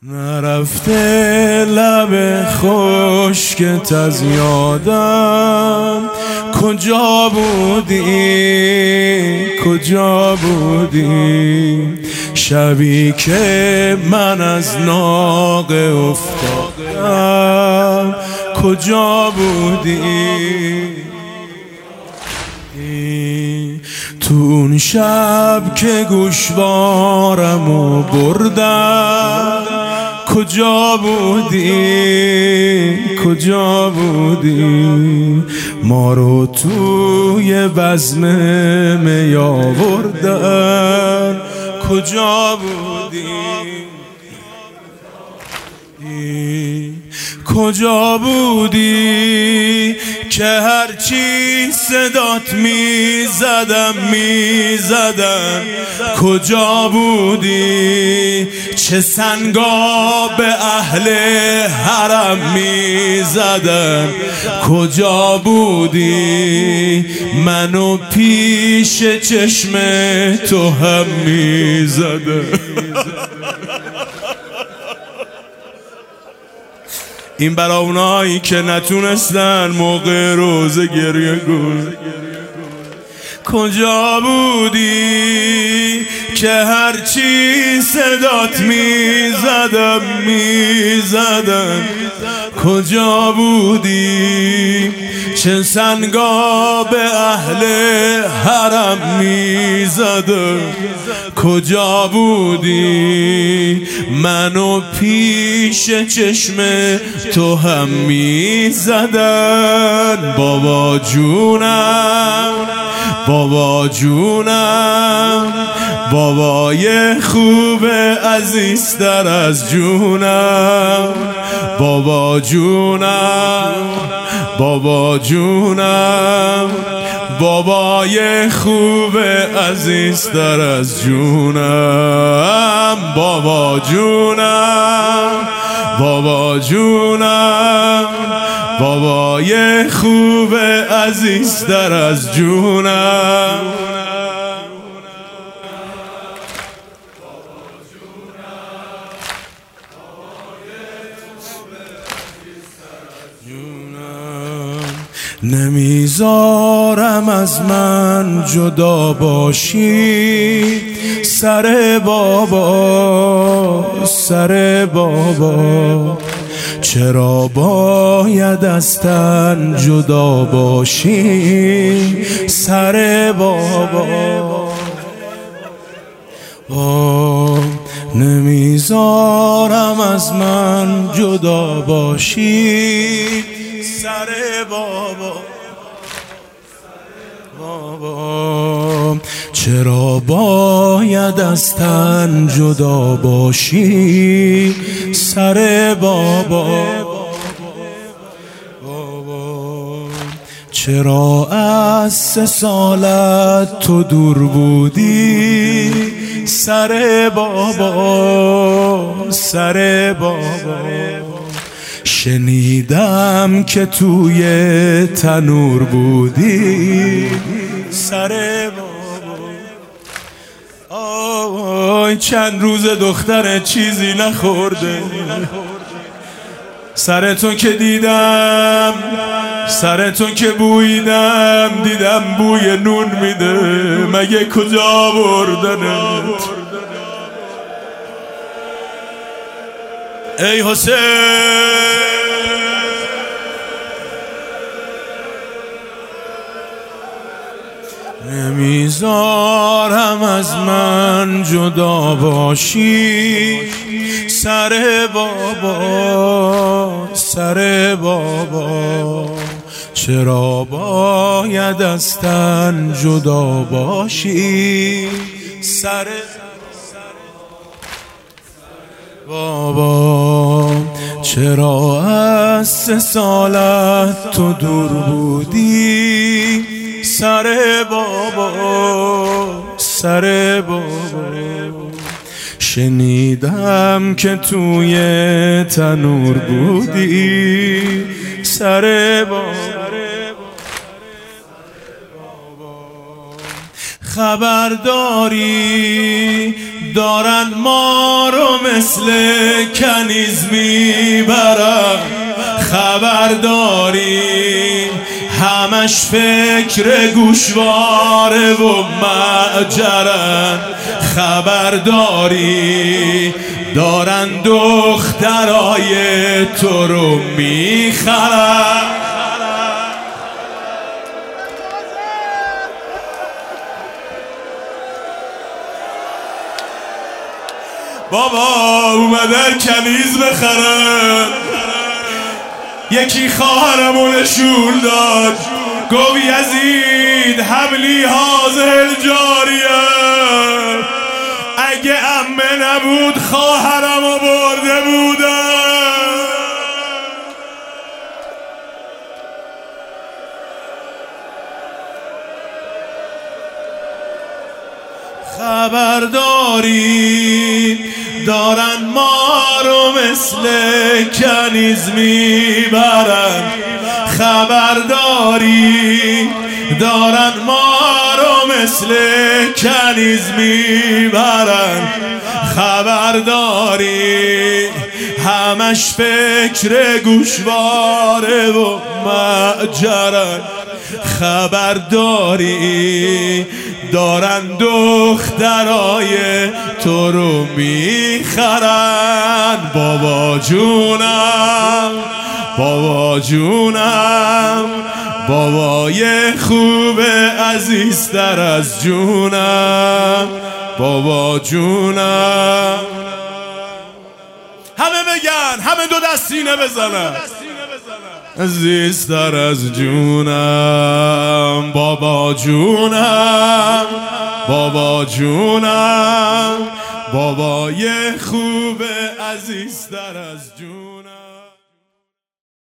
نرفته لب خشکت از یادم، کجا بودی کجا بودی؟ شبی که من از ناقه افتادم، کجا بودی؟ تو اون شب که گوشوارمو بردم، کجا بودی کجا بودی؟ ما رو توی بزم می آوردن، کجا بودی کجا بودی که هرچی صدات میزدم کجا بودی؟ چه سنگا به اهل حرم میزدن، کجا بودی؟ منو پیش چشم تو هم میزدن. این برا اونایی که نتونستن موقع روزه گریه کن. کجا بودی که هرچی صدات میزدم کجا بودی؟ چه سنگا به اهل حرم میزدم، کجا بودی؟ منو پیش چشم تو هم میزدن. بابا جونم بابا جونم، بابای خوب عزیزتر از جونم. بابا جونم بابا جونم، بابای خوب عزیزتر از جونم. بابا جونم بابا جونم، بابای خوب عزیزتر از جونم. نمیذارم از من جدا باشی، سر بابا سر بابا. چرا باید از تن جدا باشی، سر بابا. نمیذارم از من جدا باشی، سر بابا. چرا باید از تن جدا باشی، سر بابا. چرا از 3 سالت تو دور بودی، سر بابا سر بابا. شنیدم که توی تنور بودی، سر بابا. آی چند روز دختر چیزی نخورده، سرتون که دیدم سرتون که بویدم، دیدم بوی نون میده. مگه کجا بردنت ای حسین؟ نمیذارم از من جدا باشی، سر بابا سر بابا. چرا باید از تن جدا باشی، سر بابا. چرا از 3 سالت تو دور بودی، سر بابا سر بابا. شنیدم که توی تنور بودی، سر بابا. خبرداری دارن ما رو مثل کنیز میبرن. خبرداری همش فکر گوشواره و معجرن. خبرداری دارن دخترای تو رو میخرن. بابا اومدن کنیز بخرن. یکی خواهرمو نشون داد، گفت یزید حبلی حاضر جاریه. اگه عمه نبود خواهرمو برده بودم. خبرداری دارن ما رو مثل کنیز میبرن. خبرداری دارن ما رو مثل کنیز میبرن. خبرداری همش فکر گوشواره و معجرن. خبرداری دارن دخترای تو رو میخرن. بابا جونم، بابا جونم، بابای خوب عزیزتر از جونم. بابا جونم. همه بگن، همه دو دستینه بزنن. عزیزتر از جونم. بابا جونم، بابا جونم، بابای خوب عزیزتر از جونم.